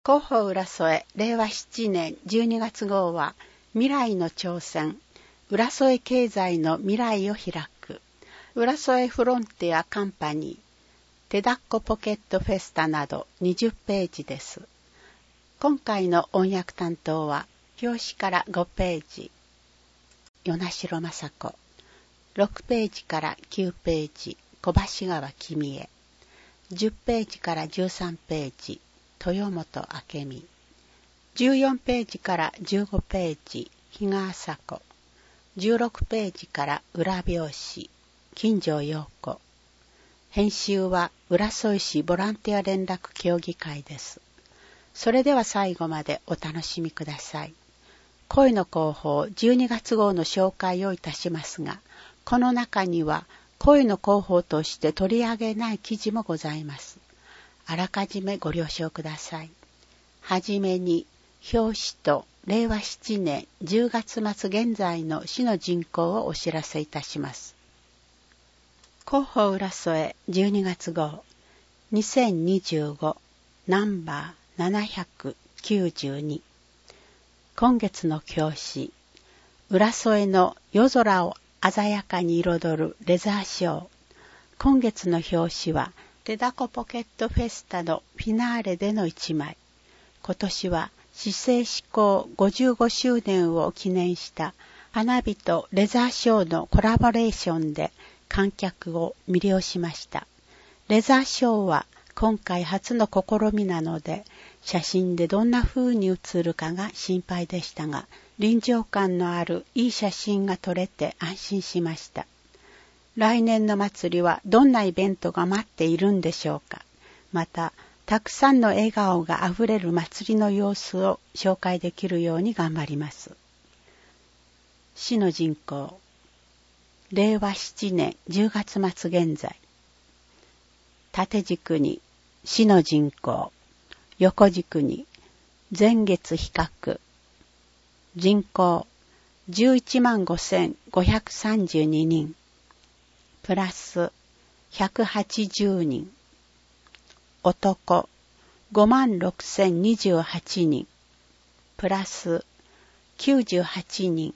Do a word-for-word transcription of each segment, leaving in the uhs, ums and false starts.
広報浦添れいわななねんじゅうにがつ号は未来の挑戦、浦添経済の未来を開く、浦添フロンティアカンパニー、手だっこポケットフェスタなどにじゅっページです。今回の音訳担当は表紙からごページ、与那城雅子、ろくページからきゅうページ、小橋川君江、じゅっページからじゅうさんページ、豊本明美、じゅうよんページからじゅうごページ、比嘉麻子、じゅうろくページから裏表紙、金城陽子。編集は浦添市ボランティア連絡協議会です。それでは最後までお楽しみください。恋の広報じゅうにがつ号の紹介をいたしますが、この中には恋の広報として取り上げない記事もございます。あらかじめご了承ください。はじめに表紙とれいわななねんじゅうがつ末現在の市の人口をお知らせいたします。広報浦添じゅうにがつ号にせんにじゅうごナンバーななひゃくきゅうじゅうに。今月の表紙、浦添の夜空を鮮やかに彩るレザーショー。今月の表紙は手だこポケットフェスタのフィナーレでの一枚。今年は市政施行ごじゅうごしゅうねんを記念した花火とレザーショーのコラボレーションで観客を魅了しました。レザーショーは今回初の試みなので、写真でどんな風に写るかが心配でしたが、臨場感のあるいい写真が撮れて安心しました。来年の祭りはどんなイベントが待っているんでしょうか。また、たくさんの笑顔があふれる祭りの様子を紹介できるように頑張ります。市の人口、れいわななねんじゅうがつ末現在。縦軸に市の人口、横軸に前月比較。人口じゅういちまんごせんごひゃくさんじゅうににん。プラスひゃくはちじゅうにん。男ごまんろくせんにじゅうはちにん。プラスきゅうじゅうはちにん。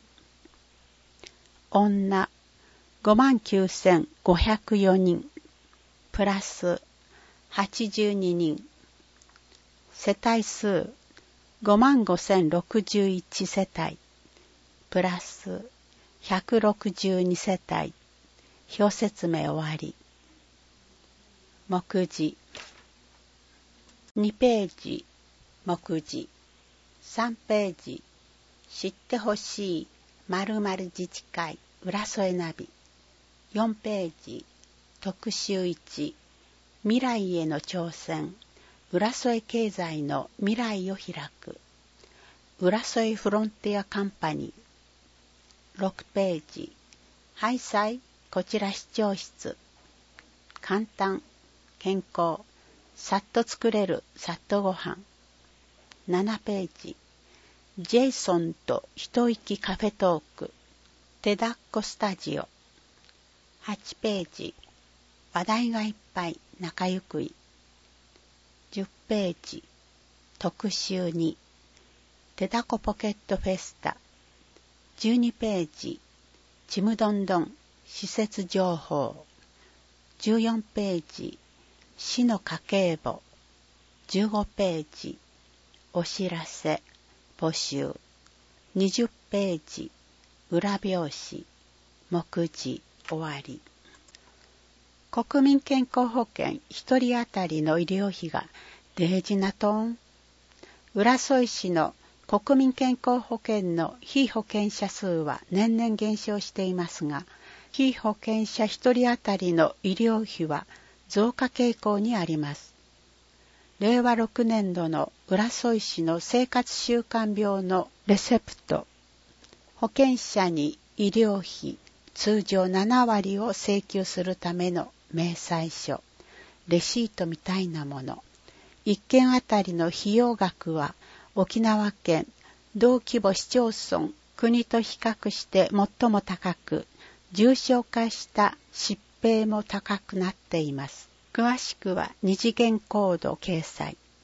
女ごまんきゅうせんごひゃくよにん。プラスはちじゅうににん。世帯数ごまんごせんろくじゅういち世帯。プラスひゃくろくじゅうに世帯。表説明終わり。目次にページ目次さんページ知ってほしい〇〇自治会浦添ナビよんページ特集いち未来への挑戦浦添経済の未来を開く浦添フロンティアカンパニーろくページハイサイこちら視聴室簡単健康さっと作れるさっとご飯ななページジェイソンと一息カフェトーク手だっこスタジオはちページ話題がいっぱい仲ゆくいじゅっページ特集に手だこポケットフェスタじゅうにページちむどんどん施設情報じゅうよんページ市の家計簿じゅうごページお知らせ募集にじゅっページ裏表紙目次終わり。国民健康保険一人当たりの医療費がデージなとん。浦添市の国民健康保険の被保険者数は年々減少していますが、被保険者一人当たりの医療費は増加傾向にあります。れいわろくねんどの浦添市の生活習慣病のレセプト、保険者に医療費通常ななわりを請求するための明細書、レシートみたいなもの。いっけんあたりの費用額は沖縄県同規模市町村国と比較して最も高く、重症化した疾病も高くなっています。詳しくは二次元コード掲載。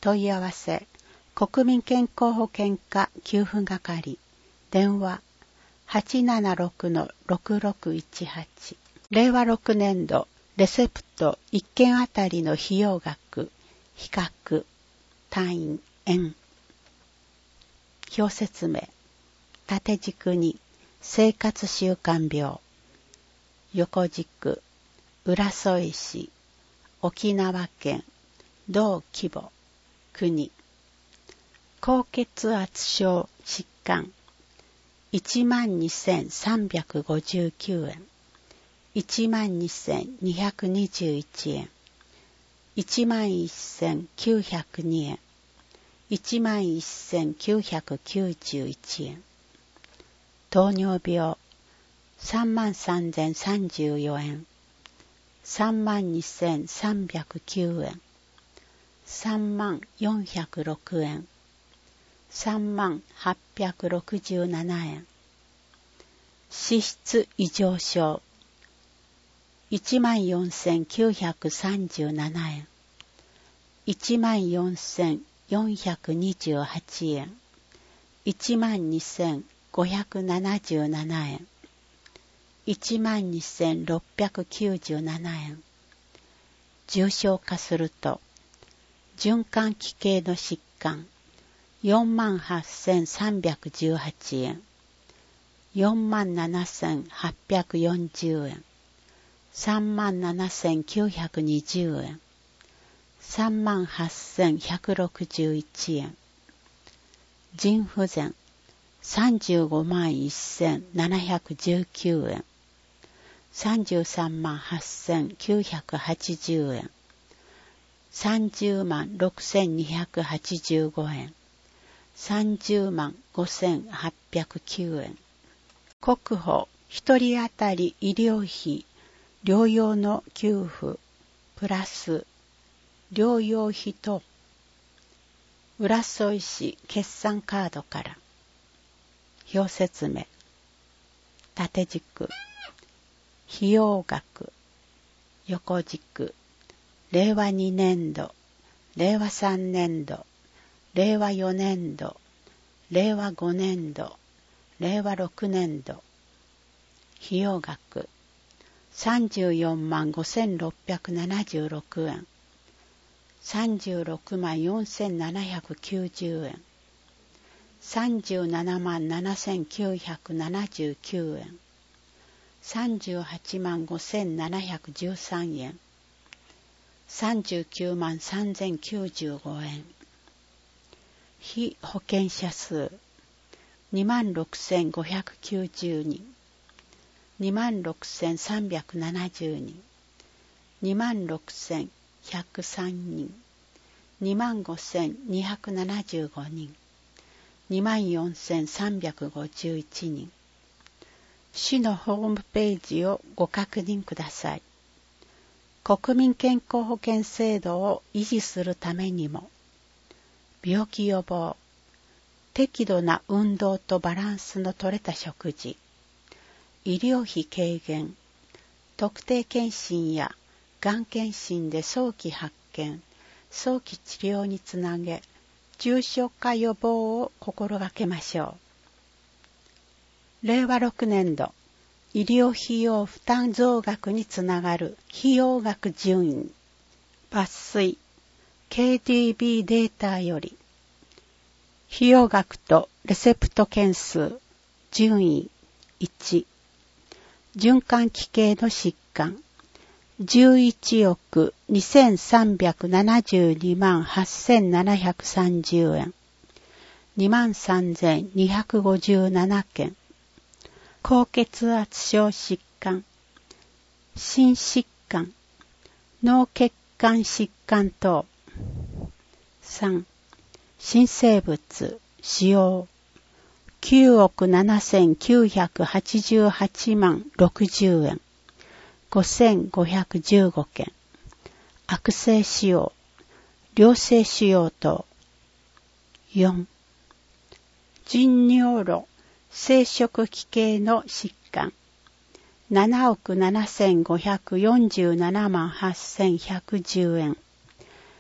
問い合わせ国民健康保険課給付係電話 はちななろくのろくろくいちはち れいわろくねん度レセプトいっけんあたりの費用額比較単位円表説明縦軸に生活習慣病横軸浦添市沖縄県同規模国高血圧症疾患 いちまんにせんさんびゃくごじゅうきゅうえん いちまんにせんにひゃくにじゅういちえん いちまんせんきゅうひゃくにえん いちまんせんきゅうひゃくきゅうじゅういちえん糖尿病 さんまんさんぜんさんじゅうよえん さんまんにせんさんびゃくきゅうえん さんまんよんひゃくろくえん さんまんはっぴゃくろくじゅうななえん脂質異常症 いちまんよんせんきゅうひゃくさんじゅうななえん いちまんよんせんよんひゃくにじゅうはちえん いちまんにせんごひゃくななじゅうななえん いちまんにせんろっぴゃくきゅうじゅうななえん重症化すると循環器系の疾患よんまんはっせんさんびゃくじゅうはちえん よんまんななせんはっぴゃくよんじゅうえん さんまんななせんきゅうひゃくにじゅうえん さんまんはっせんひゃくろくじゅういちえん腎不全さんじゅうごまんせんななひゃくじゅうきゅうえんさんじゅうさんまんはっせんきゅうひゃくはちじゅうえんさんじゅうまんろくせんにひゃくはちじゅうごえんさんじゅうまんごせんはっぴゃくきゅうえん国保ひとり当たり医療費療養の給付プラス療養費と浦添市決算カードから表説明縦軸費用額横軸れいわにねんどれいわさんねんどれいわよねんどれいわごねんどれいわろくねんど費用額さんじゅうよんまんごせんろっぴゃくななじゅうろくえんさんじゅうろくまんよんせんななひゃくきゅうじゅうえんさんじゅうななまんななせんきゅうひゃくななじゅうきゅうえんさんじゅうはちまんごせんななひゃくじゅうさんえんさんじゅうきゅうまんさんぜんきゅうじゅうごえん被保険者数にまんろくせんごひゃくきゅうじゅうにん にまんろくせんさんびゃくななじゅうにん にまんろくせんひゃくさんにん にまんごせんにひゃくななじゅうごにん にまんよんせんさんびゃくごじゅういちにん市のホームページをご確認ください。国民健康保険制度を維持するためにも病気予防、適度な運動とバランスの取れた食事、医療費軽減、特定健診やがん検診で早期発見、早期治療につなげ、重症化予防を心がけましょう。れいわろくねんど、医療費用負担増額につながる費用額順位、抜粋、ケーディービー データより、費用額とレセプト件数、順位いち、循環器系の疾患、じゅういちおくにせんさんびゃくななじゅうにまんはっせんななひゃくさんじゅうえん、にまんさんぜんにひゃくごじゅうななけん、高血圧症疾患、心疾患、脳血管疾患等。さん、新生物使用きゅうおくななせんきゅうひゃくはちじゅうはちまんろくじゅうえん、ごせんごひゃくじゅうごけん、悪性腫瘍、良性腫瘍等。よん、腎尿路、生殖器系の疾患、ななおくななせんごひゃくよんじゅうななまんはっせんひゃくじゅうえん、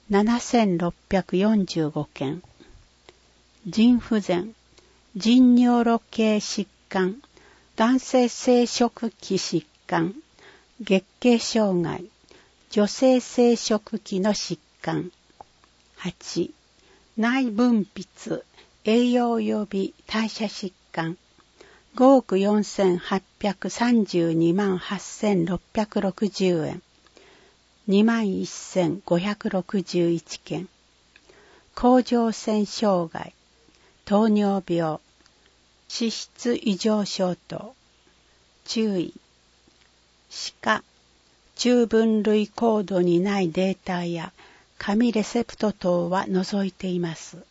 ななせんろっぴゃくよんじゅうごけん。腎不全、腎尿路系疾患、男性生殖器疾患、月経障害、女性生殖器の疾患。はち、内分泌、栄養及び代謝疾患、ごおくよんせんはっぴゃくさんじゅうにまんはっせんろっぴゃくろくじゅうえん、にまんせんごひゃくろくじゅういちけん。甲状腺障害、糖尿病、脂質異常症等。注意。歯科、中分類コードにないデータや紙レセプト等は除いています。